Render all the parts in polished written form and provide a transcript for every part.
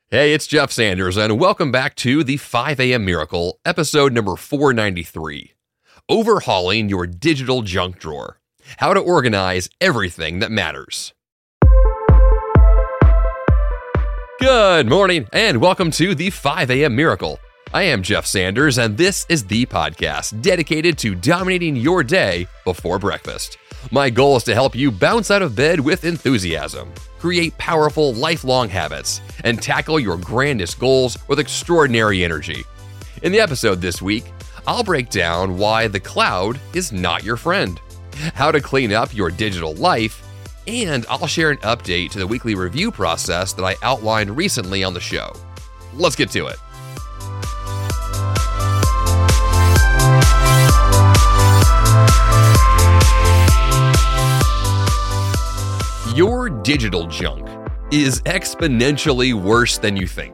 Hey, it's Jeff Sanders, and welcome back to the 5 a.m. Miracle, episode number 493. Overhauling your digital junk drawer. How to organize everything that matters. Good morning, and welcome to the 5 a.m. Miracle. I am Jeff Sanders, and this is the podcast dedicated to dominating your day before breakfast. My goal is to help you bounce out of bed with enthusiasm, create powerful, lifelong habits, and tackle your grandest goals with extraordinary energy. In the episode this week, I'll break down why the cloud is not your friend, how to clean up your digital life, and I'll share an update to the weekly review process that I outlined recently on the show. Let's get to it. Your digital junk is exponentially worse than you think.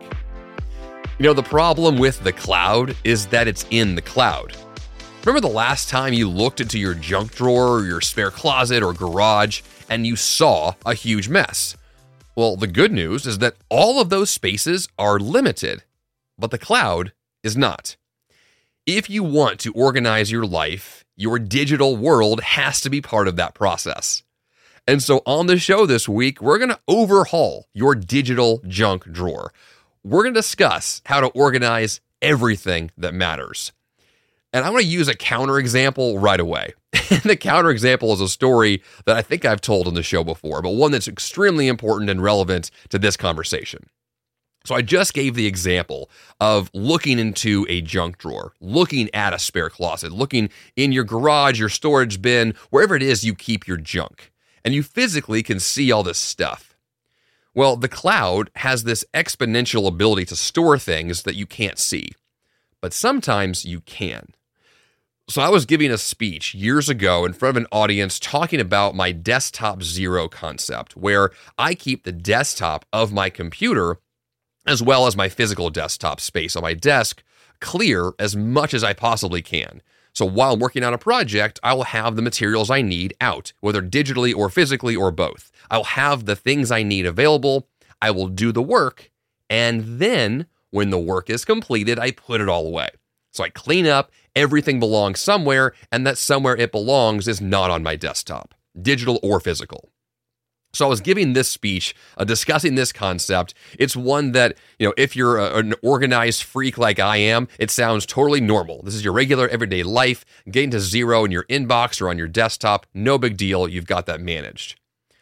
You know, the problem with the cloud is that it's in the cloud. Remember the last time you looked into your junk drawer or your spare closet or garage and you saw a huge mess? Well, the good news is that all of those spaces are limited, but the cloud is not. If you want to organize your life, your digital world has to be part of that process. And so on the show this week, we're going to overhaul your digital junk drawer. We're going to discuss how to organize everything that matters. And I'm going to use a counterexample right away. The counterexample is a story that I think I've told on the show before, but one that's extremely important and relevant to this conversation. So I just gave the example of looking into a junk drawer, looking at a spare closet, looking in your garage, your storage bin, wherever it is you keep your junk. And you physically can see all this stuff. Well, the cloud has this exponential ability to store things that you can't see, but sometimes you can. So I was giving a speech years ago in front of an audience talking about my desktop zero concept, where I keep the desktop of my computer as well as my physical desktop space on my desk clear as much as I possibly can. So while I'm working on a project, I will have the materials I need out, whether digitally or physically or both. I will have the things I need available, I will do the work, and then when the work is completed, I put it all away. So I clean up, everything belongs somewhere, and that somewhere it belongs is not on my desktop, digital or physical. So I was giving this speech, discussing this concept. It's one that, if you're an organized freak like I am, it sounds totally normal. This is your regular everyday life. Getting to zero in your inbox or on your desktop, no big deal. You've got that managed.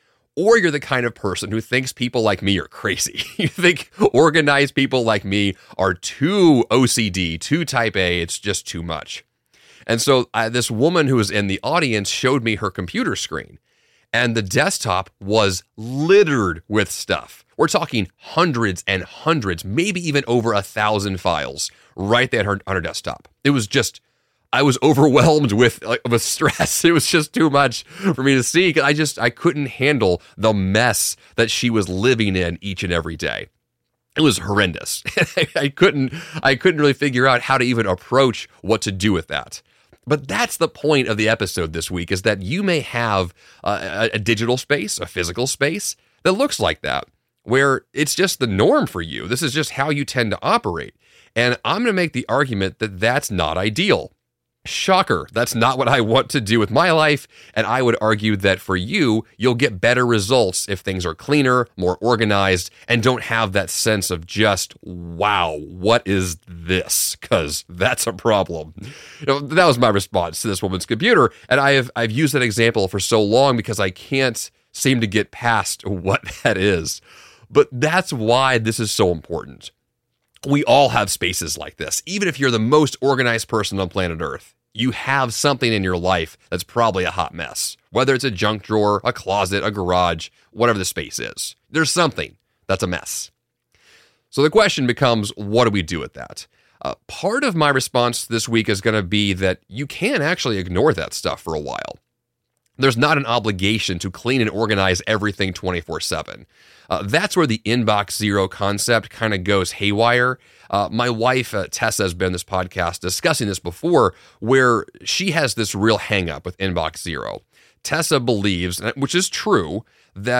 Or you're the kind of person who thinks people like me are crazy. You think organized people like me are too OCD, too type A. It's just too much. And so this woman who was in the audience showed me her computer screen. And the desktop was littered with stuff. We're talking hundreds and hundreds, maybe even over 1,000 files right there on her desktop. It was just, I was overwhelmed with stress. It was just too much for me to see. I couldn't handle the mess that she was living in each and every day. It was horrendous. I couldn't really figure out how to even approach what to do with that. But that's the point of the episode this week, is that you may have a digital space, a physical space that looks like that, where it's just the norm for you. This is just how you tend to operate. And I'm going to make the argument that that's not ideal. Shocker, that's not what I want to do with my life, and I would argue that for you, you'll get better results if things are cleaner, more organized, and don't have that sense of just, wow, what is this? Because that's a problem. That was my response to this woman's computer, and I've used that example for so long because I can't seem to get past what that is. But that's why this is so important. We all have spaces like this. Even if you're the most organized person on planet Earth, you have something in your life that's probably a hot mess. Whether it's a junk drawer, a closet, a garage, whatever the space is. There's something that's a mess. So the question becomes, what do we do with that? Part of my response this week is going to be that you can actually ignore that stuff for a while. There's not an obligation to clean and organize everything 24/7. That's where the inbox zero concept kind of goes haywire. My wife, Tessa, has been on this podcast discussing this before, where she has this real hang up with inbox zero. Tessa believes, which is true, that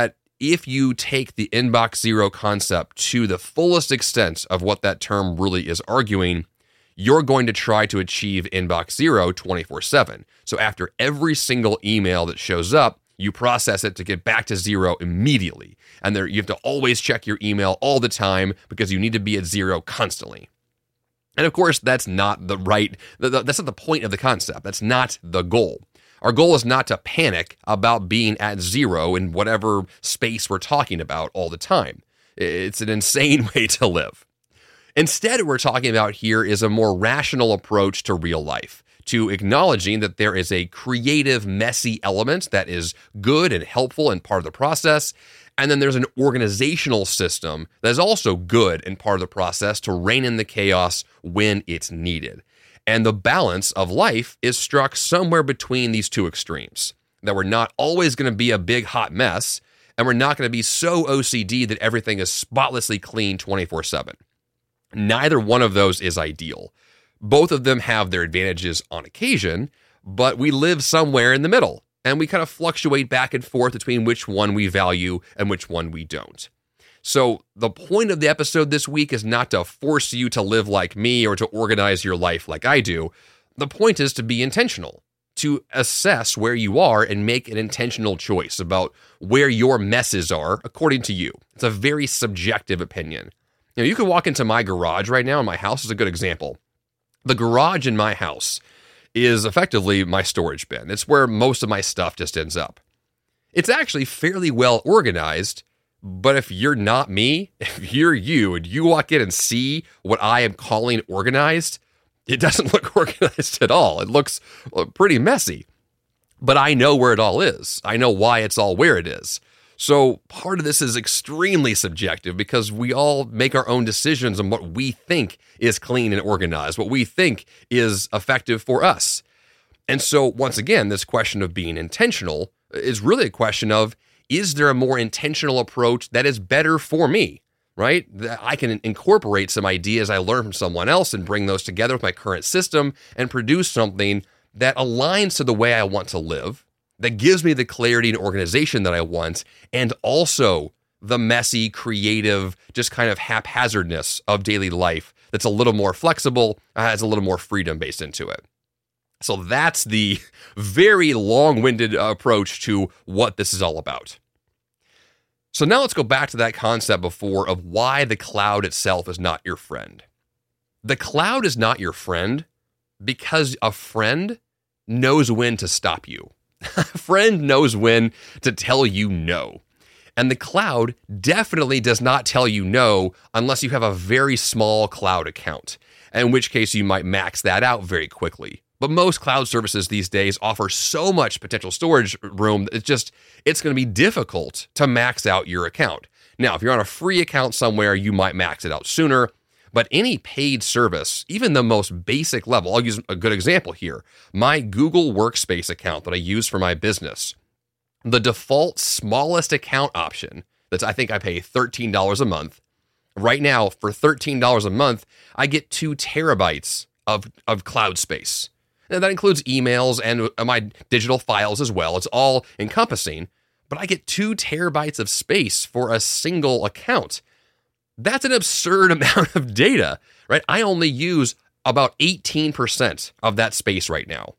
if you take the inbox zero concept to the fullest extent of what that term really is arguing, you're going to try to achieve inbox zero 24/7. So after every single email that shows up, you process it to get back to zero immediately. And you have to always check your email all the time because you need to be at zero constantly. And of course, that's not that's not the point of the concept. That's not the goal. Our goal is not to panic about being at zero in whatever space we're talking about all the time. It's an insane way to live. Instead, what we're talking about here is a more rational approach to real life, to acknowledging that there is a creative, messy element that is good and helpful and part of the process, and then there's an organizational system that is also good and part of the process to rein in the chaos when it's needed. And the balance of life is struck somewhere between these two extremes, that we're not always going to be a big hot mess, and we're not going to be so OCD that everything is spotlessly clean 24/7. Neither one of those is ideal. Both of them have their advantages on occasion, but we live somewhere in the middle, and we kind of fluctuate back and forth between which one we value and which one we don't. So the point of the episode this week is not to force you to live like me or to organize your life like I do. The point is to be intentional, to assess where you are and make an intentional choice about where your messes are according to you. It's a very subjective opinion. You can walk into my garage right now, and my house is a good example. The garage in my house is effectively my storage bin. It's where most of my stuff just ends up. It's actually fairly well organized, but if you're not me, if you're you, and you walk in and see what I am calling organized, it doesn't look organized at all. It looks pretty messy. But I know where it all is. I know why it's all where it is. So part of this is extremely subjective because we all make our own decisions on what we think is clean and organized, what we think is effective for us. And so once again, this question of being intentional is really a question of, is there a more intentional approach that is better for me, right? That I can incorporate some ideas I learned from someone else and bring those together with my current system and produce something that aligns to the way I want to live, that gives me the clarity and organization that I want, and also the messy, creative, just kind of haphazardness of daily life that's a little more flexible, has a little more freedom based into it. So that's the very long-winded approach to what this is all about. So now let's go back to that concept before of why the cloud itself is not your friend. The cloud is not your friend because a friend knows when to stop you. A friend knows when to tell you no. And the cloud definitely does not tell you no unless you have a very small cloud account, in which case you might max that out very quickly. But most cloud services these days offer so much potential storage room that it's going to be difficult to max out your account. Now, if you're on a free account somewhere, you might max it out sooner. But any paid service, even the most basic level, I'll use a good example here. My Google Workspace account that I use for my business, the default smallest account option, I think I pay $13 a month. Right now, for $13 a month, I get 2 terabytes of cloud space. And that includes emails and my digital files as well. It's all encompassing, but I get 2 terabytes of space for a single account. That's an absurd amount of data, right? I only use about 18% of that space right now.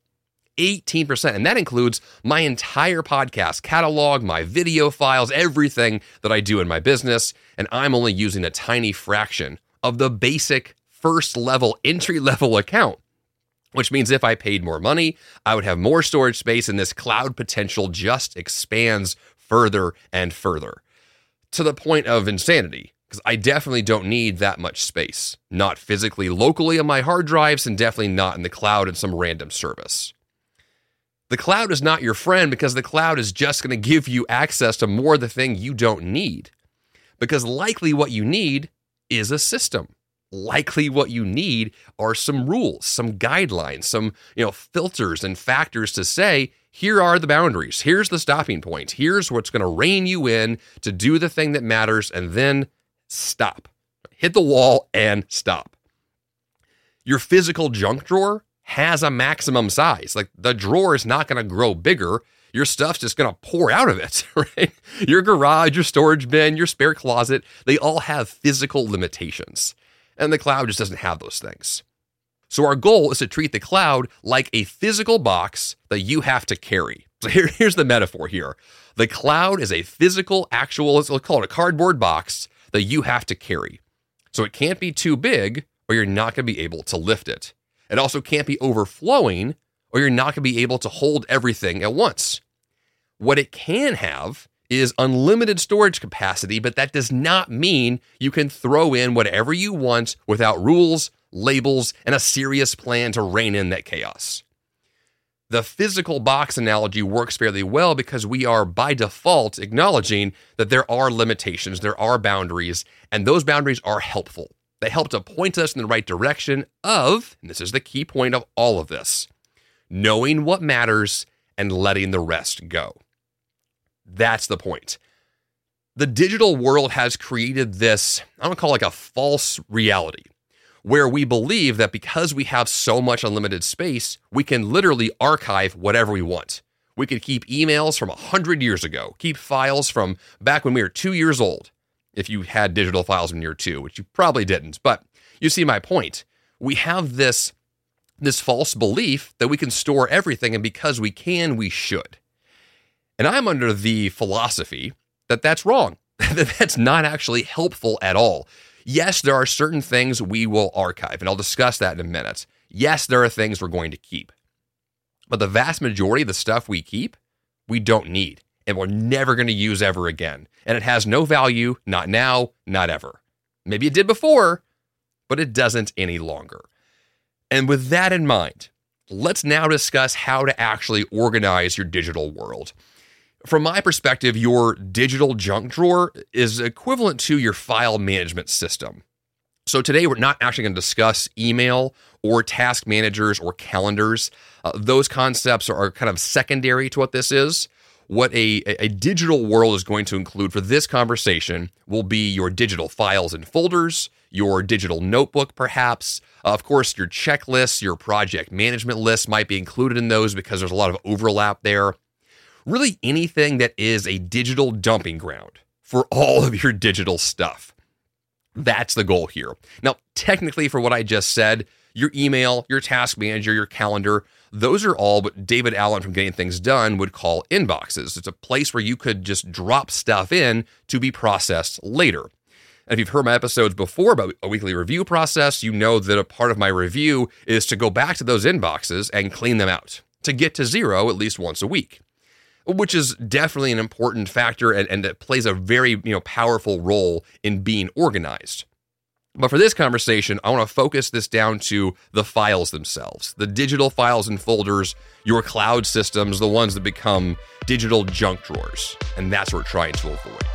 18%. And that includes my entire podcast catalog, my video files, everything that I do in my business. And I'm only using a tiny fraction of the basic first level, entry level account, which means if I paid more money, I would have more storage space and this cloud potential just expands further and further to the point of insanity. Because I definitely don't need that much space. Not physically, locally on my hard drives, and definitely not in the cloud in some random service. The cloud is not your friend because the cloud is just going to give you access to more of the thing you don't need. Because likely what you need is a system. Likely what you need are some rules, some guidelines, some filters and factors to say, here are the boundaries. Here's the stopping point. Here's what's going to rein you in to do the thing that matters, and then stop. Hit the wall and stop. Your physical junk drawer has a maximum size. Like, the drawer is not going to grow bigger. your stuff's just going to pour out of it, right? Your garage, your storage bin, your spare closet, they all have physical limitations. And the cloud just doesn't have those things. So our goal is to treat the cloud like a physical box that you have to carry. So here's the metaphor here. The cloud is a physical, actual, let's call it a cardboard box that you have to carry. So it can't be too big or you're not going to be able to lift it. It also can't be overflowing or you're not going to be able to hold everything at once. What it can have is unlimited storage capacity, but that does not mean you can throw in whatever you want without rules, labels, and a serious plan to rein in that chaos. The physical box analogy works fairly well because we are by default acknowledging that there are limitations, there are boundaries, and those boundaries are helpful. They help to point us in the right direction of, and this is the key point of all of this, knowing what matters and letting the rest go. That's the point. The digital world has created this, I don't call it like a false reality, where we believe that because we have so much unlimited space, we can literally archive whatever we want. We could keep emails from 100 years ago, keep files from back when we were 2 years old, if you had digital files when you were 2, which you probably didn't. But you see my point. We have this false belief that we can store everything, and because we can, we should. And I'm under the philosophy that that's wrong, that that's not actually helpful at all. Yes, there are certain things we will archive, and I'll discuss that in a minute. Yes, there are things we're going to keep. But the vast majority of the stuff we keep, we don't need, and we're never going to use ever again. And it has no value, not now, not ever. Maybe it did before, but it doesn't any longer. And with that in mind, let's now discuss how to actually organize your digital world. From my perspective, your digital junk drawer is equivalent to your file management system. So today we're not actually going to discuss email or task managers or calendars. Those concepts are kind of secondary to what this is. What a digital world is going to include for this conversation will be your digital files and folders, your digital notebook perhaps. Of course, your checklists, your project management lists might be included in those because there's a lot of overlap there. Really anything that is a digital dumping ground for all of your digital stuff. That's the goal here. Now, technically for what I just said, your email, your task manager, your calendar, those are all what David Allen from Getting Things Done would call inboxes. It's a place where you could just drop stuff in to be processed later. And if you've heard my episodes before about a weekly review process, you know that a part of my review is to go back to those inboxes and clean them out to get to zero at least once a week, which is definitely an important factor and it plays a very powerful role in being organized. But for this conversation, I want to focus this down to the files themselves, the digital files and folders, your cloud systems, the ones that become digital junk drawers. And that's what we're trying to avoid.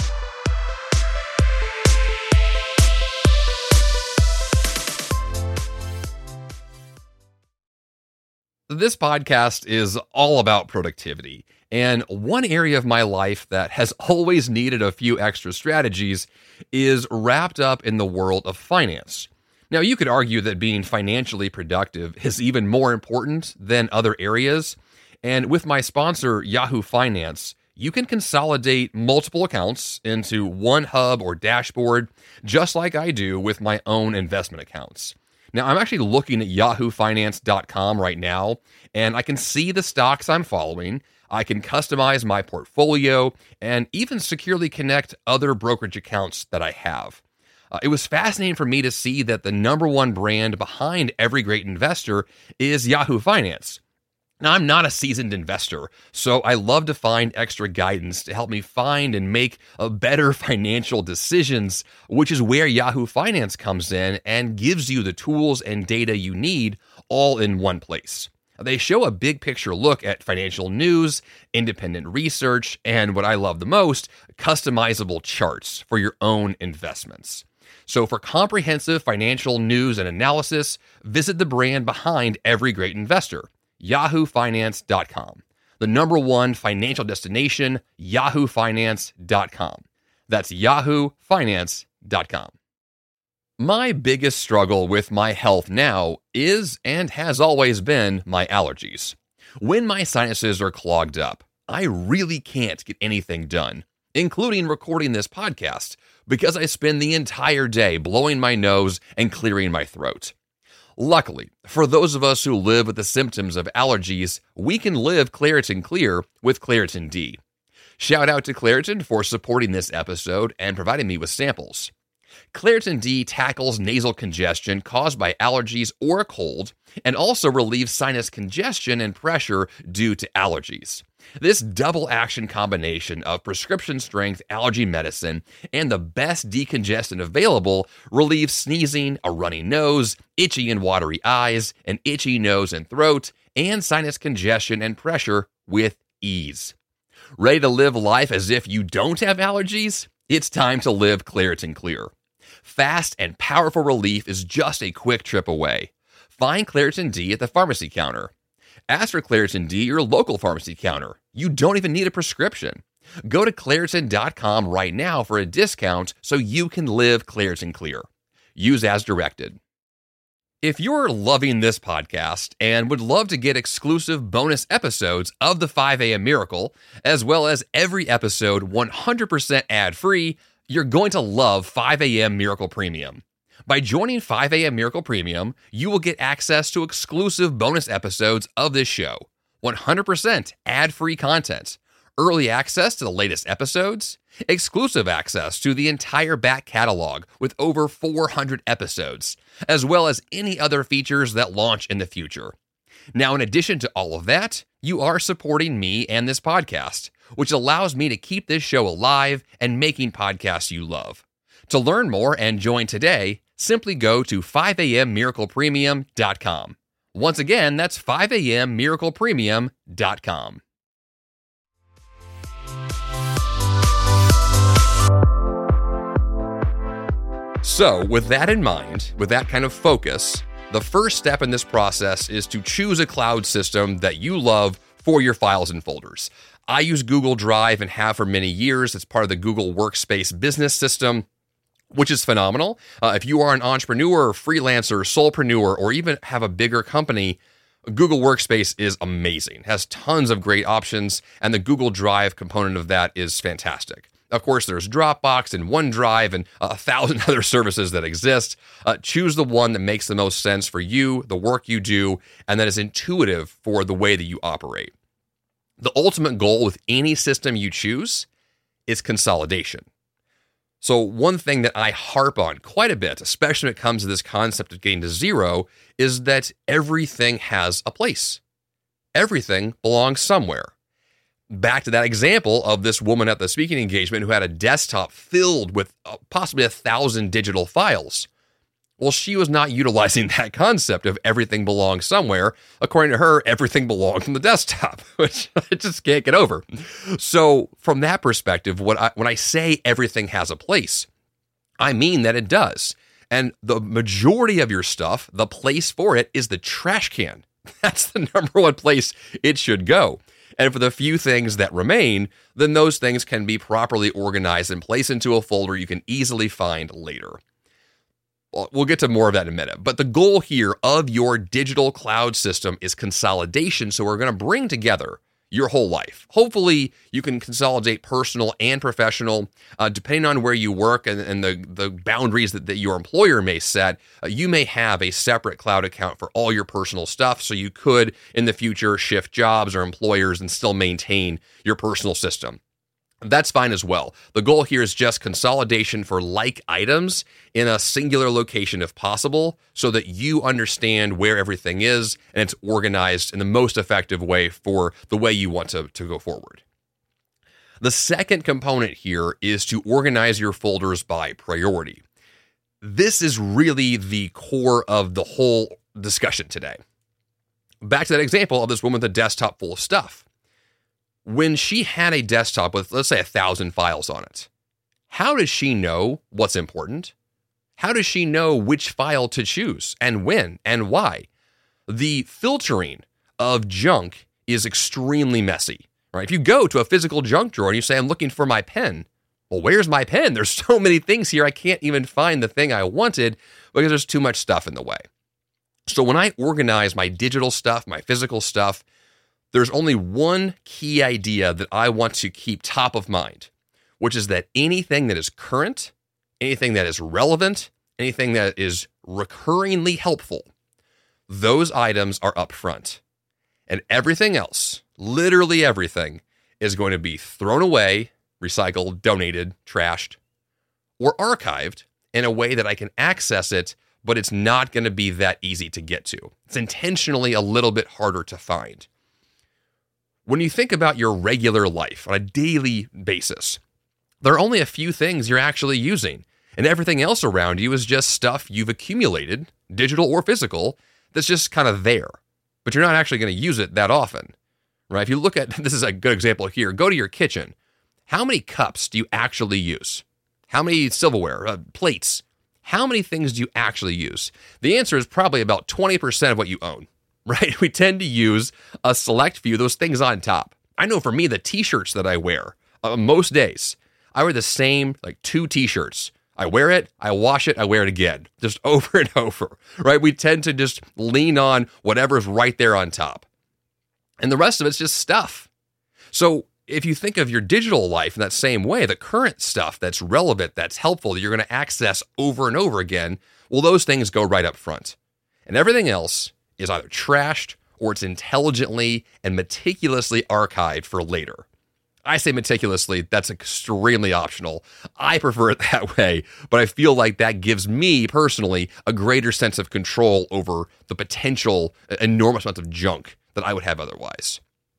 This podcast is all about productivity. And one area of my life that has always needed a few extra strategies is wrapped up in the world of finance. Now, you could argue that being financially productive is even more important than other areas. And with my sponsor, Yahoo Finance, you can consolidate multiple accounts into one hub or dashboard, just like I do with my own investment accounts. Now, I'm actually looking at yahoofinance.com right now, and I can see the stocks I'm following. I can customize my portfolio and even securely connect other brokerage accounts that I have. It was fascinating for me to see that the number one brand behind every great investor is Yahoo Finance. Now, I'm not a seasoned investor, so I love to find extra guidance to help me find and make better financial decisions, which is where Yahoo Finance comes in and gives you the tools and data you need all in one place. They show a big picture look at financial news, independent research, and what I love the most, customizable charts for your own investments. So for comprehensive financial news and analysis, visit the brand behind every great investor, yahoofinance.com. The number one financial destination, yahoofinance.com. That's yahoofinance.com. My biggest struggle with my health now is and has always been my allergies. When my sinuses are clogged up, I really can't get anything done, including recording this podcast, because I spend the entire day blowing my nose and clearing my throat. Luckily, for those of us who live with the symptoms of allergies, we can live Claritin Clear with Claritin D. Shout out to Claritin for supporting this episode and providing me with samples. Claritin D tackles nasal congestion caused by allergies or a cold, and also relieves sinus congestion and pressure due to allergies. This double-action combination of prescription-strength allergy medicine and the best decongestant available relieves sneezing, a runny nose, itchy and watery eyes, an itchy nose and throat, and sinus congestion and pressure with ease. Ready to live life as if you don't have allergies? It's time to live Claritin Clear. Fast and powerful relief is just a quick trip away. Find Claritin D at the pharmacy counter. Ask for Claritin D at your local pharmacy counter. You don't even need a prescription. Go to Claritin.com right now for a discount so you can live Claritin Clear. Use as directed. If you're loving this podcast and would love to get exclusive bonus episodes of the 5 a.m. Miracle, as well as every episode 100% ad-free, you're going to love 5 a.m. Miracle Premium. By joining 5 a.m. Miracle Premium, you will get access to exclusive bonus episodes of this show, 100% ad-free content, early access to the latest episodes, exclusive access to the entire back catalog with over 400 episodes, as well as any other features that launch in the future. Now, in addition to all of that, you are supporting me and this podcast, which allows me to keep this show alive and making podcasts you love. To learn more and join today, simply go to 5ammiraclepremium.com. Once again, that's 5ammiraclepremium.com. So, with that in mind, with that kind of focus, the first step in this process is to choose a cloud system that you love for your files and folders. I use Google Drive and have for many years. It's part of the Google Workspace business system, which is phenomenal. If you are an entrepreneur, freelancer, solopreneur, or even have a bigger company, Google Workspace is amazing. It has tons of great options, and the Google Drive component of that is fantastic. Of course, there's Dropbox and OneDrive and 1,000 other services that exist. Choose the one that makes the most sense for you, the work you do, and that is intuitive for the way that you operate. The ultimate goal with any system you choose is consolidation. So one thing that I harp on quite a bit, especially when it comes to this concept of getting to zero, is that everything has a place. Everything belongs somewhere. Back to that example of this woman at the speaking engagement who had a desktop filled with possibly 1,000 digital files. Well, she was not utilizing that concept of everything belongs somewhere. According to her, everything belongs on the desktop, which I just can't get over. So from that perspective, when I say everything has a place, I mean that it does. And the majority of your stuff, the place for it is the trash can. That's the number one place it should go. And for the few things that remain, then those things can be properly organized and placed into a folder you can easily find later. We'll get to more of that in a minute. But the goal here of your digital cloud system is consolidation. So we're going to bring together your whole life. Hopefully, you can consolidate personal and professional, depending on where you work and the boundaries that your employer may set. You may have a separate cloud account for all your personal stuff. So you could, in the future, shift jobs or employers and still maintain your personal system. That's fine as well. The goal here is just consolidation for like items in a singular location if possible, so that you understand where everything is and it's organized in the most effective way for the way you want to go forward. The second component here is to organize your folders by priority. This is really the core of the whole discussion today. Back to that example of this woman with a desktop full of stuff. When she had a desktop with, let's say, 1,000 files on it, how does she know what's important? How does she know which file to choose and when and why? The filtering of junk is extremely messy, right? If you go to a physical junk drawer and you say, I'm looking for my pen, well, where's my pen? There's so many things here, I can't even find the thing I wanted because there's too much stuff in the way. So when I organize my digital stuff, my physical stuff, there's only one key idea that I want to keep top of mind, which is that anything that is current, anything that is relevant, anything that is recurringly helpful, those items are up front. And everything else, literally everything, is going to be thrown away, recycled, donated, trashed, or archived in a way that I can access it, but it's not going to be that easy to get to. It's intentionally a little bit harder to find. When you think about your regular life on a daily basis, there are only a few things you're actually using, and everything else around you is just stuff you've accumulated, digital or physical, that's just kind of there, but you're not actually going to use it that often, right? If you look at, this is a good example here, go to your kitchen. How many cups do you actually use? How many silverware, plates? How many things do you actually use? The answer is probably about 20% of what you own, right? We tend to use a select few, those things on top. I know for me, the t-shirts that I wear, most days, I wear the same, like 2 t-shirts. I wear it, I wash it, I wear it again, just over and over, right? We tend to just lean on whatever's right there on top. And the rest of it's just stuff. So if you think of your digital life in that same way, the current stuff that's relevant, that's helpful, that you're going to access over and over again, well, those things go right up front. And everything else is either trashed or it's intelligently and meticulously archived for later. I say meticulously, that's extremely optional. I prefer it that way, but I feel like that gives me personally a greater sense of control over the potential enormous amounts of junk that I would have otherwise.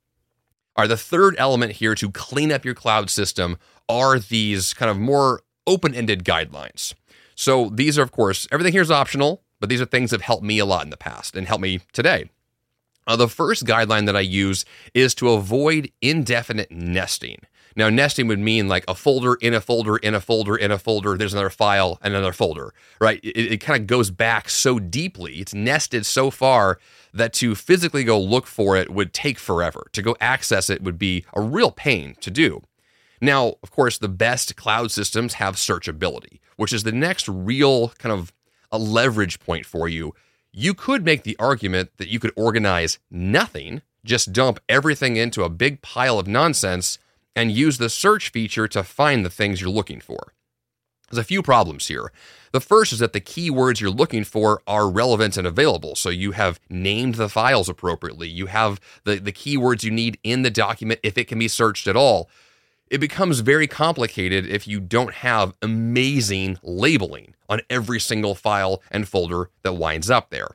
All right, the third element here to clean up your cloud system are these kind of more open-ended guidelines. So these are, of course, everything here is optional, but these are things that have helped me a lot in the past and help me today. The first guideline that I use is to avoid indefinite nesting. Now, nesting would mean like a folder in a folder in a folder in a folder. There's another file and another folder, right? It kind of goes back so deeply. It's nested so far that to physically go look for it would take forever. To go access it would be a real pain to do. Now, of course, the best cloud systems have searchability, which is the next real kind of a leverage point for you. You could make the argument that you could organize nothing, just dump everything into a big pile of nonsense and use the search feature to find the things you're looking for. There's a few problems here. The first is that the keywords you're looking for are relevant and available. So you have named the files appropriately. You have the keywords you need in the document if it can be searched at all. It becomes very complicated if you don't have amazing labeling on every single file and folder that winds up there.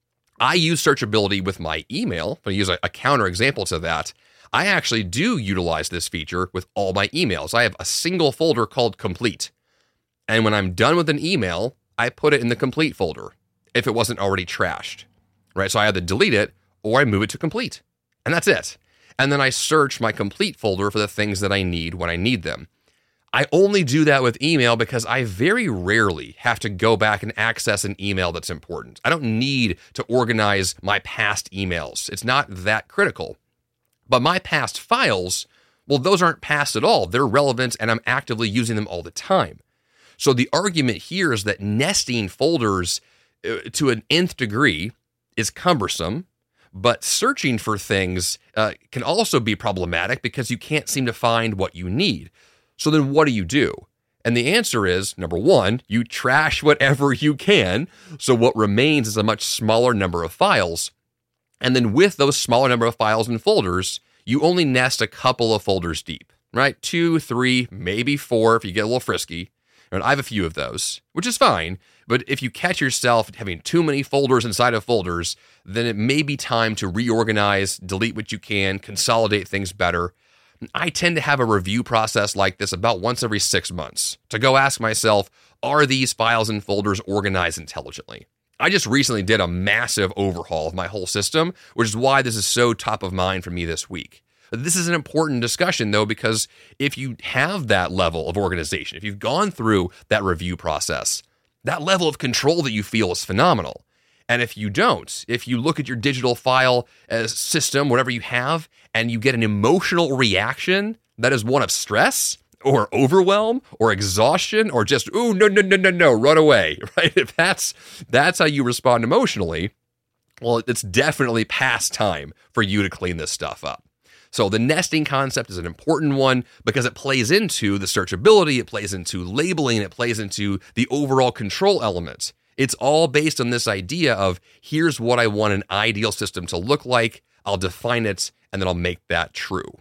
I use searchability with my email. If I use a counter example to that, I actually do utilize this feature with all my emails. I have a single folder called complete. And when I'm done with an email, I put it in the complete folder if it wasn't already trashed, right? So I either delete it or I move it to complete. And that's it. And then I search my complete folder for the things that I need when I need them. I only do that with email because I very rarely have to go back and access an email that's important. I don't need to organize my past emails. It's not that critical. But my past files, well, those aren't past at all. They're relevant and I'm actively using them all the time. So the argument here is that nesting folders to an nth degree is cumbersome, but searching for things can also be problematic because you can't seem to find what you need. So then what do? And the answer is, number one, you trash whatever you can. So what remains is a much smaller number of files. And then with those smaller number of files and folders, you only nest a couple of folders deep, right? 2, 3, maybe 4 if you get a little frisky. And I have a few of those, which is fine. But if you catch yourself having too many folders inside of folders, then it may be time to reorganize, delete what you can, consolidate things better. I tend to have a review process like this about once every 6 months to go ask myself, are these files and folders organized intelligently? I just recently did a massive overhaul of my whole system, which is why this is so top of mind for me this week. This is an important discussion, though, because if you have that level of organization, if you've gone through that review process, that level of control that you feel is phenomenal. And if you don't, if you look at your digital file system, whatever you have, and you get an emotional reaction that is one of stress or overwhelm or exhaustion or just, ooh, no, run away, right? If that's how you respond emotionally, Well, it's definitely past time for you to clean this stuff up. So the nesting concept is an important one because it plays into the searchability, it plays into labeling, it plays into the overall control element. It's all based on this idea of here's what I want an ideal system to look like, I'll define it, and then I'll make that true.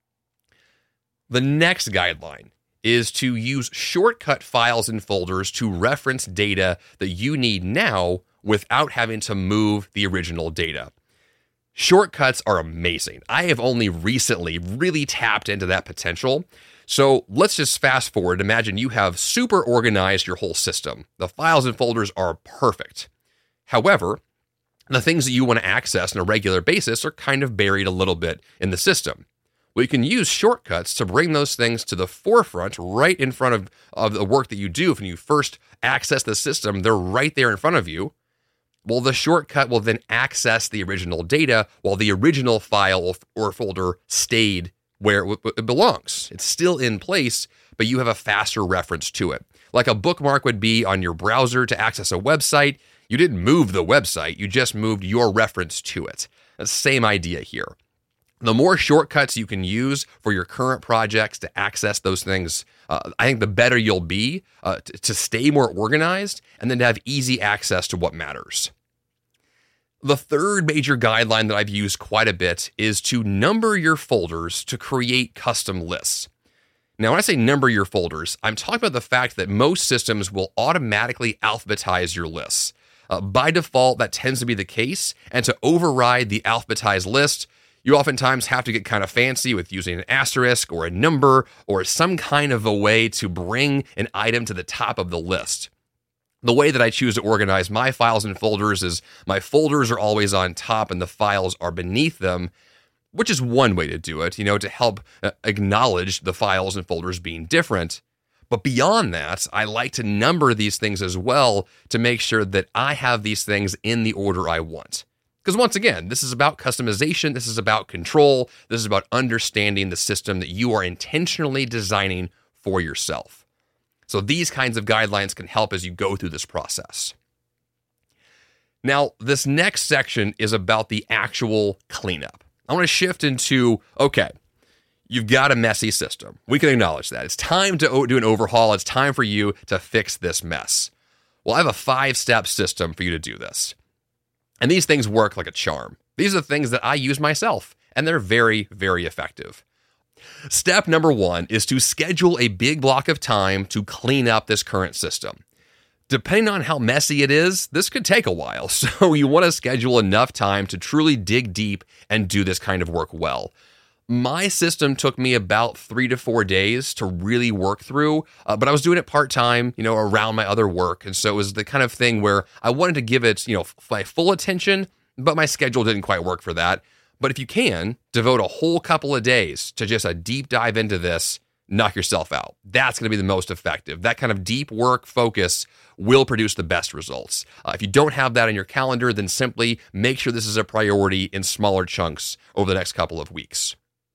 The next guideline is to use shortcut files and folders to reference data that you need now without having to move the original data. Shortcuts are amazing. I have only recently really tapped into that potential. So let's just fast forward. Imagine you have super organized your whole system. The files and folders are perfect. However, the things that you want to access on a regular basis are kind of buried a little bit in the system. Well, you can use shortcuts to bring those things to the forefront, right in front of the work that you do. When you first access the system, they're right there in front of you. Well, the shortcut will then access the original data while the original file or folder stayed where it belongs. It's still in place, but you have a faster reference to it. Like a bookmark would be on your browser to access a website. You didn't move the website, you just moved your reference to it. That's the same idea here. The more shortcuts you can use for your current projects to access those things, I think the better you'll be to stay more organized and then to have easy access to what matters. The third major guideline that I've used quite a bit is to number your folders to create custom lists. Now, when I say number your folders, I'm talking about the fact that most systems will automatically alphabetize your lists. By default, that tends to be the case, and to override the alphabetized list, you oftentimes have to get kind of fancy with using an asterisk or a number or some kind of a way to bring an item to the top of the list. The way that I choose to organize my files and folders is my folders are always on top and the files are beneath them, which is one way to do it, to help acknowledge the files and folders being different. But beyond that, I like to number these things as well to make sure that I have these things in the order I want. Because once again, this is about customization, this is about control, this is about understanding the system that you are intentionally designing for yourself. So these kinds of guidelines can help as you go through this process. Now, this next section is about the actual cleanup. I want to shift into, okay, you've got a messy system. We can acknowledge that. It's time to do an overhaul. It's time for you to fix this mess. Well, I have a 5-step system for you to do this. And these things work like a charm. These are the things that I use myself, and they're very, very effective. Step number 1 is to schedule a big block of time to clean up this current system. Depending on how messy it is, this could take a while, so you want to schedule enough time to truly dig deep and do this kind of work well. My system took me about 3 to 4 days to really work through, but I was doing it part-time, around my other work. And so it was the kind of thing where I wanted to give it, my full attention, but my schedule didn't quite work for that. But if you can, devote a whole couple of days to just a deep dive into this, knock yourself out. That's going to be the most effective. That kind of deep work focus will produce the best results. If you don't have that in your calendar, then simply make sure this is a priority in smaller chunks over the next couple of weeks.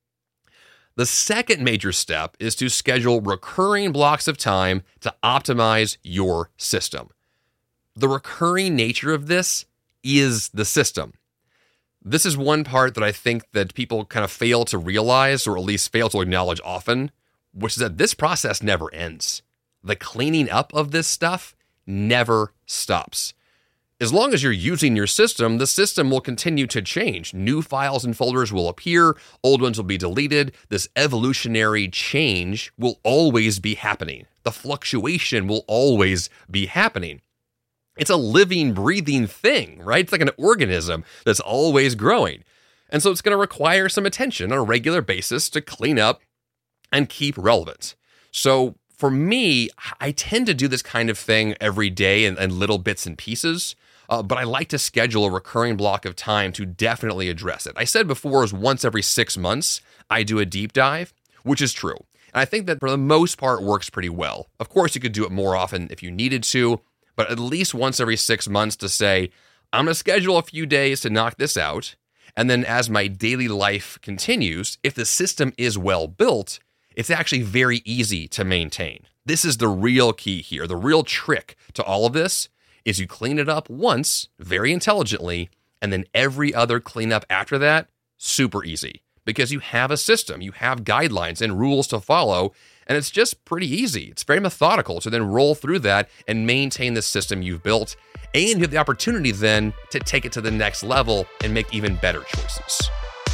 The second major step is to schedule recurring blocks of time to optimize your system. The recurring nature of this is the system. This is one part that I think that people kind of fail to realize, or at least fail to acknowledge often, which is that this process never ends. The cleaning up of this stuff never stops. As long as you're using your system, the system will continue to change. New files and folders will appear, old ones will be deleted. This evolutionary change will always be happening. The fluctuation will always be happening. It's a living, breathing thing, right? It's like an organism that's always growing. And so it's going to require some attention on a regular basis to clean up and keep relevant. So for me, I tend to do this kind of thing every day in little bits and pieces. But I like to schedule a recurring block of time to definitely address it. I said before is once every 6 months, I do a deep dive, which is true. And I think that for the most part works pretty well. Of course, you could do it more often if you needed to, but at least once every 6 months to say, I'm going to schedule a few days to knock this out. And then as my daily life continues, if the system is well built, it's actually very easy to maintain. This is the real key here. The real trick to all of this is you clean it up once, very intelligently, and then every other cleanup after that, super easy because you have a system, you have guidelines and rules to follow, and it's just pretty easy. It's very methodical to then roll through that and maintain the system you've built, and you have the opportunity then to take it to the next level and make even better choices.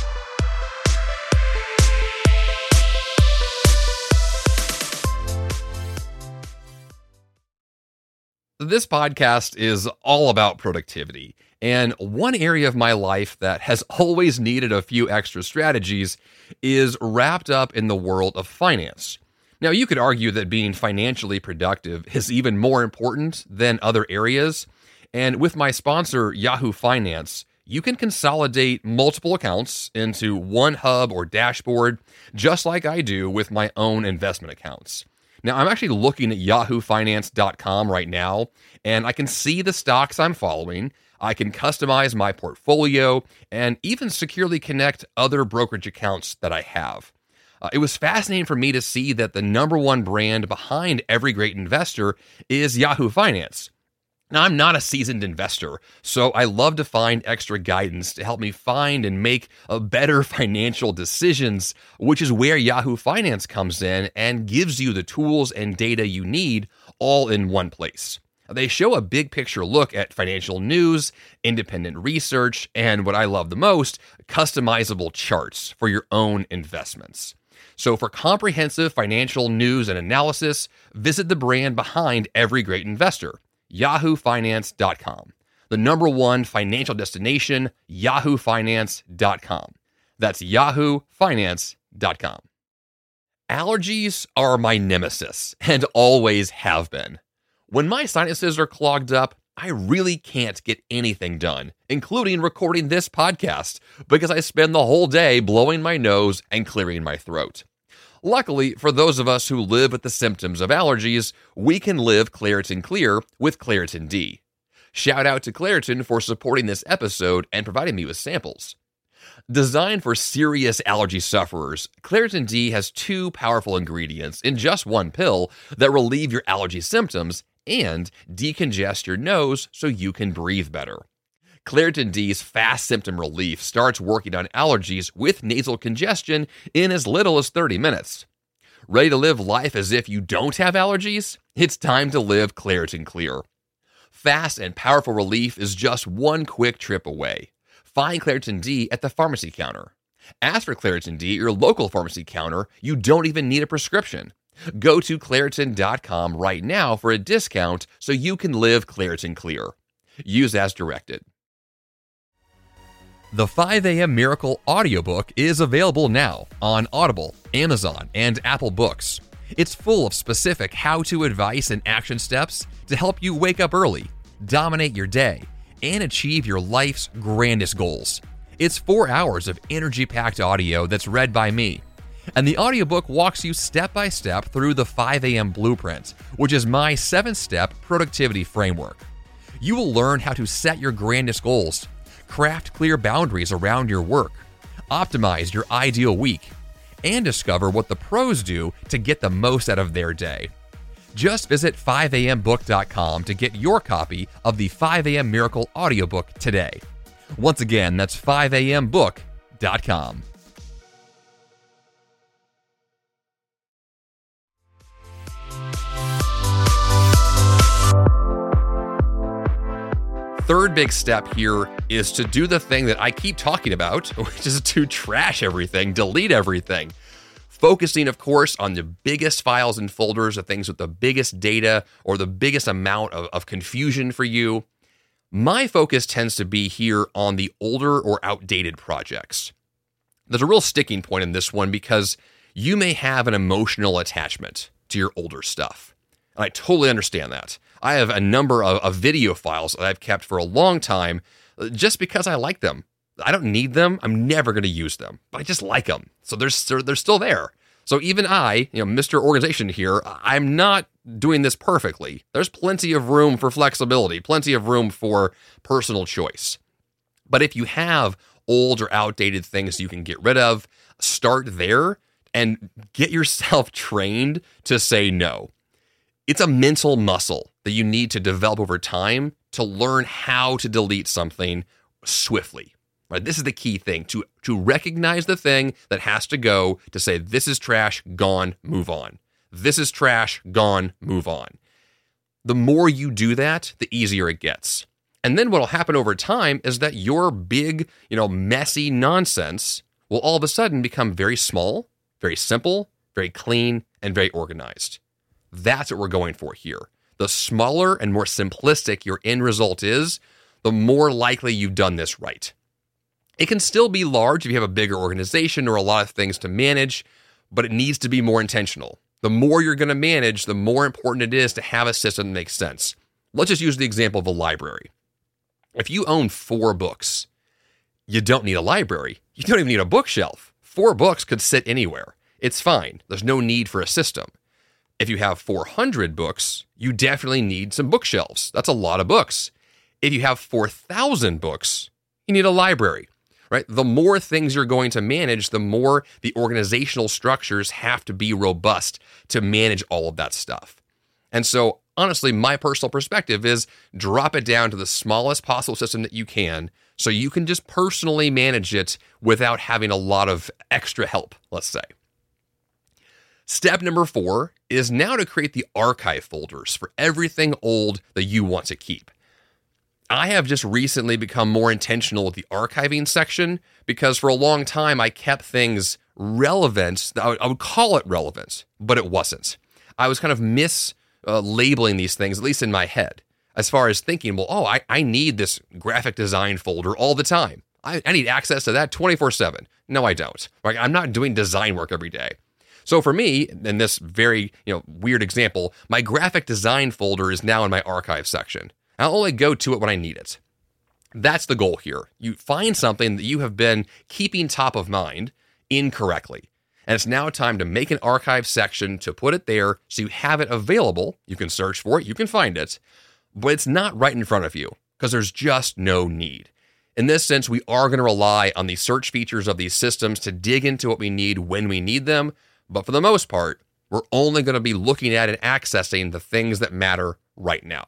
This podcast is all about productivity, and one area of my life that has always needed a few extra strategies is wrapped up in the world of finance. Now, you could argue that being financially productive is even more important than other areas, and with my sponsor, Yahoo Finance, you can consolidate multiple accounts into one hub or dashboard, just like I do with my own investment accounts. Now, I'm actually looking at yahoofinance.com right now, and I can see the stocks I'm following. I can customize my portfolio and even securely connect other brokerage accounts that I have. It was fascinating for me to see that the number one brand behind every great investor is Yahoo Finance. Now, I'm not a seasoned investor, so I love to find extra guidance to help me find and make better financial decisions, which is where Yahoo Finance comes in and gives you the tools and data you need all in one place. They show a big picture look at financial news, independent research, and what I love the most, customizable charts for your own investments. So for comprehensive financial news and analysis, visit the brand behind every great investor, yahoofinance.com. The number one financial destination, yahoofinance.com. That's yahoofinance.com. Allergies are my nemesis and always have been. When my sinuses are clogged up, I really can't get anything done, including recording this podcast, because I spend the whole day blowing my nose and clearing my throat. Luckily, for those of us who live with the symptoms of allergies, we can live Claritin Clear with Claritin D. Shout out to Claritin for supporting this episode and providing me with samples. Designed for serious allergy sufferers, Claritin D has two powerful ingredients in just one pill that relieve your allergy symptoms and decongest your nose so you can breathe better. Claritin D's fast symptom relief starts working on allergies with nasal congestion in as little as 30 minutes. Ready to live life as if you don't have allergies? It's time to live Claritin Clear. Fast and powerful relief is just one quick trip away. Find Claritin D at the pharmacy counter. Ask for Claritin D at your local pharmacy counter. You don't even need a prescription. Go to Claritin.com right now for a discount so you can live Claritin Clear. Use as directed. The 5 a.m. Miracle audiobook is available now on Audible, Amazon, and Apple Books. It's full of specific how-to advice and action steps to help you wake up early, dominate your day, and achieve your life's grandest goals. It's 4 hours of energy-packed audio that's read by me. And the audiobook walks you step by step through the 5 a.m. Blueprint, which is my 7-step productivity framework. You will learn how to set your grandest goals, craft clear boundaries around your work, optimize your ideal week, and discover what the pros do to get the most out of their day. Just visit 5ambook.com to get your copy of the 5 a.m. Miracle audiobook today. Once again, that's 5ambook.com. Third big step here is to do the thing that I keep talking about, which is to trash everything, delete everything. Focusing, of course, on the biggest files and folders, the things with the biggest data or the biggest amount of confusion for you. My focus tends to be here on the older or outdated projects. There's a real sticking point in this one because you may have an emotional attachment to your older stuff. And I totally understand that. I have a number of video files that I've kept for a long time just because I like them. I don't need them. I'm never going to use them, but I just like them. So they're still there. So even I, Mr. Organization here, I'm not doing this perfectly. There's plenty of room for flexibility, plenty of room for personal choice. But if you have old or outdated things you can get rid of, start there and get yourself trained to say no. It's a mental muscle that you need to develop over time to learn how to delete something swiftly. Right? This is the key thing, to recognize the thing that has to go, to say, this is trash, gone, move on. This is trash, gone, move on. The more you do that, the easier it gets. And then what will happen over time is that your big, messy nonsense will all of a sudden become very small, very simple, very clean, and very organized. That's what we're going for here. The smaller and more simplistic your end result is, the more likely you've done this right. It can still be large if you have a bigger organization or a lot of things to manage, but it needs to be more intentional. The more you're going to manage, the more important it is to have a system that makes sense. Let's just use the example of a library. If you own 4 books, you don't need a library. You don't even need a bookshelf. 4 books could sit anywhere. It's fine. There's no need for a system. If you have 400 books, you definitely need some bookshelves. That's a lot of books. If you have 4,000 books, you need a library. Right? The more things you're going to manage, the more the organizational structures have to be robust to manage all of that stuff. And so, honestly, my personal perspective is drop it down to the smallest possible system that you can, so you can just personally manage it without having a lot of extra help, let's say. Step number 4 is now to create the archive folders for everything old that you want to keep. I have just recently become more intentional with the archiving section because for a long time I kept things relevant. I would call it relevant, but it wasn't. I was kind of mislabeling these things, at least in my head, as far as thinking, I need this graphic design folder all the time. I need access to that 24/7. No, I don't. Like, I'm not doing design work every day. So for me, in this very weird example, my graphic design folder is now in my archive section. I'll only go to it when I need it. That's the goal here. You find something that you have been keeping top of mind incorrectly. And it's now time to make an archive section to put it there so you have it available. You can search for it, you can find it, but it's not right in front of you because there's just no need. In this sense, we are going to rely on the search features of these systems to dig into what we need when we need them. But for the most part, we're only going to be looking at and accessing the things that matter right now.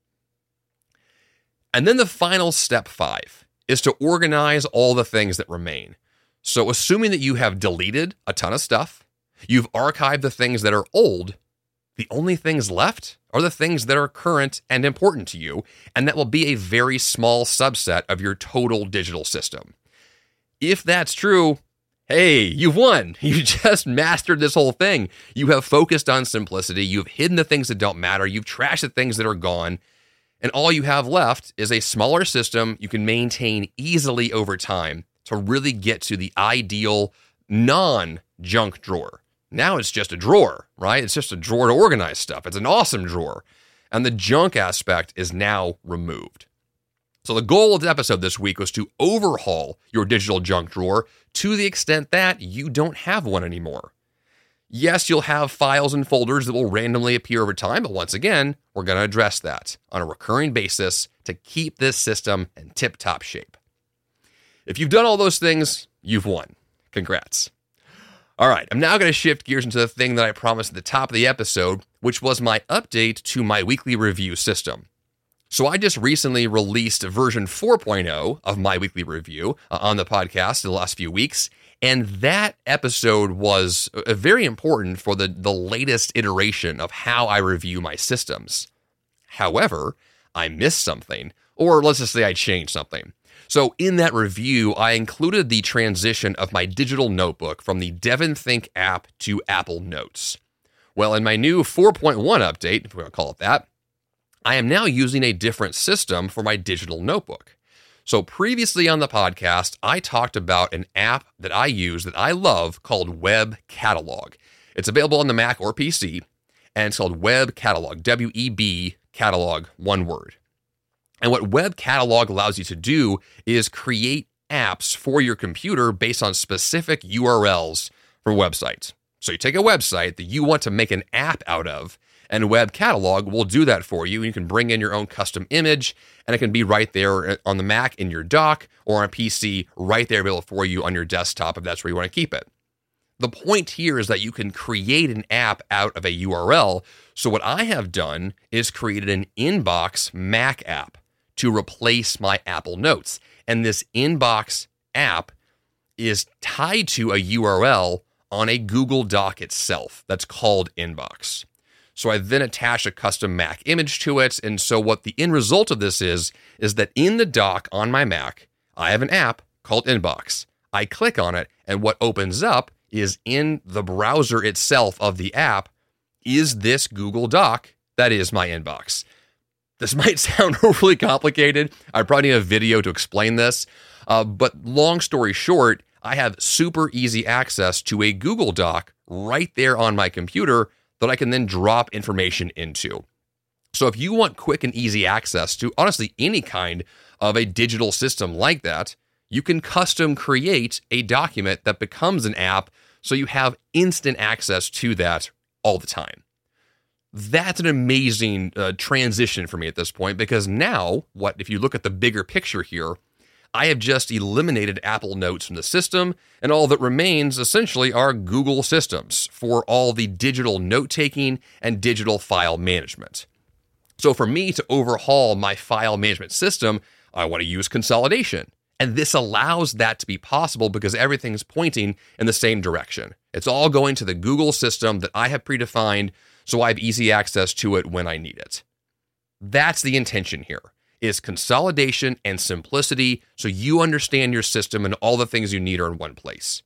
And then the final step 5 is to organize all the things that remain. So assuming that you have deleted a ton of stuff, you've archived the things that are old, the only things left are the things that are current and important to you, and that will be a very small subset of your total digital system. If that's true, hey, you've won. You just mastered this whole thing. You have focused on simplicity. You've hidden the things that don't matter. You've trashed the things that are gone. And all you have left is a smaller system you can maintain easily over time to really get to the ideal non-junk drawer. Now it's just a drawer, right? It's just a drawer to organize stuff. It's an awesome drawer. And the junk aspect is now removed. So the goal of the episode this week was to overhaul your digital junk drawer to the extent that you don't have one anymore. Yes, you'll have files and folders that will randomly appear over time, but once again, we're going to address that on a recurring basis to keep this system in tip-top shape. If you've done all those things, you've won. Congrats. All right, I'm now going to shift gears into the thing that I promised at the top of the episode, which was my update to my weekly review system. So I just recently released version 4.0 of my weekly review on the podcast in the last few weeks, and that episode was very important for the latest iteration of how I review my systems. However, I missed something, or let's just say I changed something. So in that review, I included the transition of my digital notebook from the DevonThink app to Apple Notes. Well, in my new 4.1 update, if we're going to call it that, I am now using a different system for my digital notebook. So previously on the podcast, I talked about an app that I use that I love called Web Catalog. It's available on the Mac or PC, and it's called Web Catalog, W-E-B Catalog, one word. And what Web Catalog allows you to do is create apps for your computer based on specific URLs from websites. So you take a website that you want to make an app out of, and Web Catalog will do that for you. You can bring in your own custom image, and it can be right there on the Mac in your dock or on a PC right there available for you on your desktop if that's where you want to keep it. The point here is that you can create an app out of a URL. So what I have done is created an Inbox Mac app to replace my Apple Notes. And this Inbox app is tied to a URL on a Google Doc itself that's called Inbox. So I then attach a custom Mac image to it. And so what the end result of this is that in the dock on my Mac, I have an app called Inbox. I click on it, and what opens up is in the browser itself of the app is this Google Doc that is my Inbox. This might sound overly complicated. I probably need a video to explain this. But long story short, I have super easy access to a Google Doc right there on my computer that I can then drop information into. So if you want quick and easy access to honestly any kind of a digital system like that, you can custom create a document that becomes an app so you have instant access to that all the time. That's an amazing transition for me at this point, because now, if you look at the bigger picture here, I have just eliminated Apple Notes from the system, and all that remains essentially are Google systems for all the digital note-taking and digital file management. So for me to overhaul my file management system, I want to use consolidation. And this allows that to be possible because everything's pointing in the same direction. It's all going to the Google system that I have predefined, so I have easy access to it when I need it. That's the intention here, is consolidation and simplicity so you understand your system and all the things you need are in one place.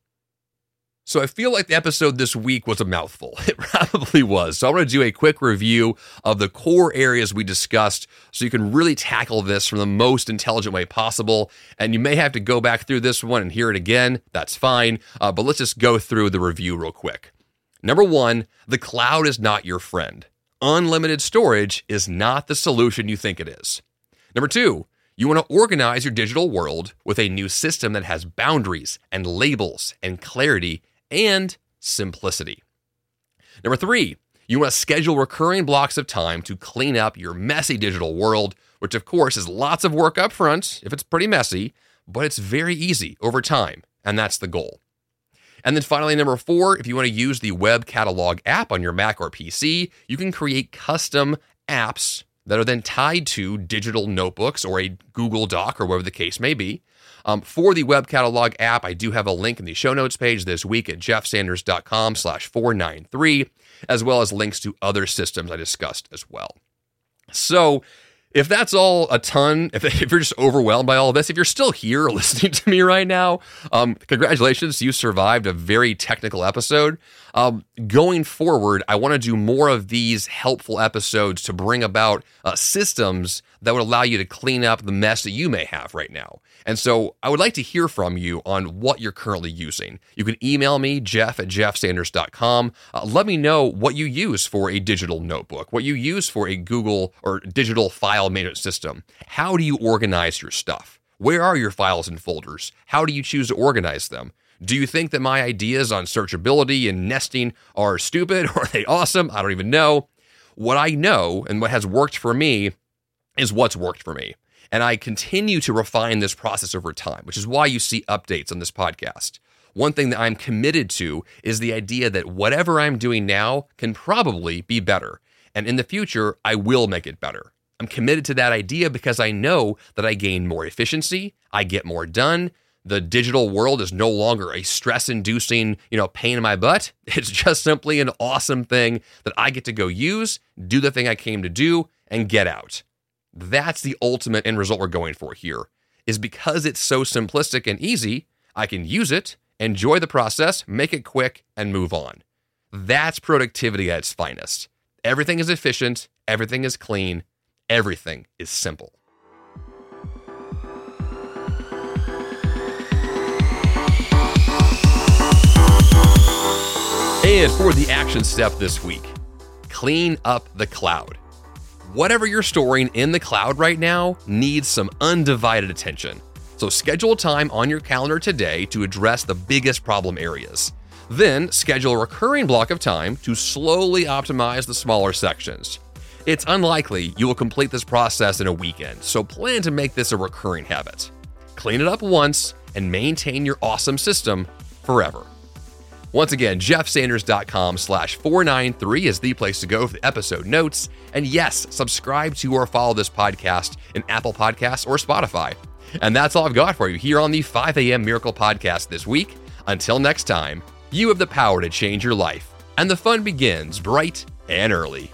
So I feel like the episode this week was a mouthful. It probably was. So I want to do a quick review of the core areas we discussed so you can really tackle this from the most intelligent way possible. And you may have to go back through this one and hear it again. That's fine. But let's just go through the review real quick. Number one, the cloud is not your friend. Unlimited storage is not the solution you think it is. Number two, you want to organize your digital world with a new system that has boundaries and labels and clarity and simplicity. Number three, you want to schedule recurring blocks of time to clean up your messy digital world, which of course is lots of work up front if it's pretty messy, but it's very easy over time, and that's the goal. And then finally, number four, if you want to use the Web Catalog app on your Mac or PC, you can create custom apps that are then tied to digital notebooks or a Google Doc or whatever the case may be. For the Web Catalog app, I do have a link in the show notes page this week at jeffsanders.com/493, as well as links to other systems I discussed as well. So if that's all a ton, if you're just overwhelmed by all of this, if you're still here listening to me right now, congratulations, you survived a very technical episode. Going forward, I want to do more of these helpful episodes to bring about systems that would allow you to clean up the mess that you may have right now. And so I would like to hear from you on what you're currently using. You can email me, jeff@jeffsanders.com. Let me know what you use for a digital notebook, what you use for a Google or digital file management system. How do you organize your stuff? Where are your files and folders? How do you choose to organize them? Do you think that my ideas on searchability and nesting are stupid or are they awesome? I don't even know. What I know and what has worked for me is what's worked for me. And I continue to refine this process over time, which is why you see updates on this podcast. One thing that I'm committed to is the idea that whatever I'm doing now can probably be better. And in the future, I will make it better. I'm committed to that idea because I know that I gain more efficiency, I get more done. The digital world is no longer a stress-inducing, pain in my butt. It's just simply an awesome thing that I get to go use, do the thing I came to do, and get out. That's the ultimate end result we're going for here, is because it's so simplistic and easy, I can use it, enjoy the process, make it quick, and move on. That's productivity at its finest. Everything is efficient, everything is clean, everything is simple. And for the action step this week, clean up the cloud. Whatever you're storing in the cloud right now needs some undivided attention. So schedule time on your calendar today to address the biggest problem areas. Then schedule a recurring block of time to slowly optimize the smaller sections. It's unlikely you will complete this process in a weekend, so plan to make this a recurring habit. Clean it up once and maintain your awesome system forever. Once again, jeffsanders.com/493 is the place to go for the episode notes. And yes, subscribe to or follow this podcast in Apple Podcasts or Spotify. And that's all I've got for you here on the 5 a.m. Miracle Podcast this week. Until next time, you have the power to change your life, and the fun begins bright and early.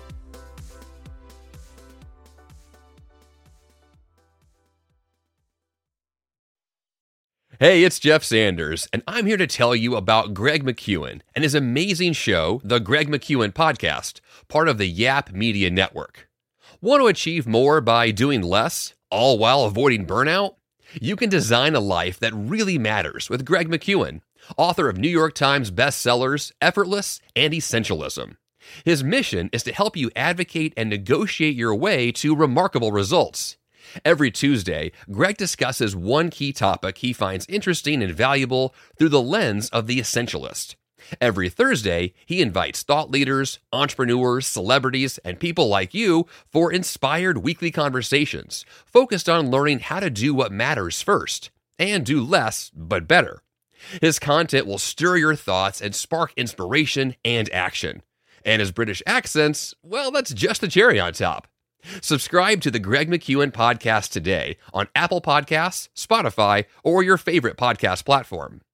Hey, it's Jeff Sanders, and I'm here to tell you about Greg McKeown and his amazing show, The Greg McKeown Podcast, part of the Yap Media Network. Want to achieve more by doing less, all while avoiding burnout? You can design a life that really matters with Greg McKeown, author of New York Times bestsellers, Effortless and Essentialism. His mission is to help you advocate and negotiate your way to remarkable results. Every Tuesday, Greg discusses one key topic he finds interesting and valuable through the lens of the essentialist. Every Thursday, he invites thought leaders, entrepreneurs, celebrities, and people like you for inspired weekly conversations focused on learning how to do what matters first and do less but better. His content will stir your thoughts and spark inspiration and action. And his British accents, well, that's just the cherry on top. Subscribe to the Greg McKeown Podcast today on Apple Podcasts, Spotify, or your favorite podcast platform.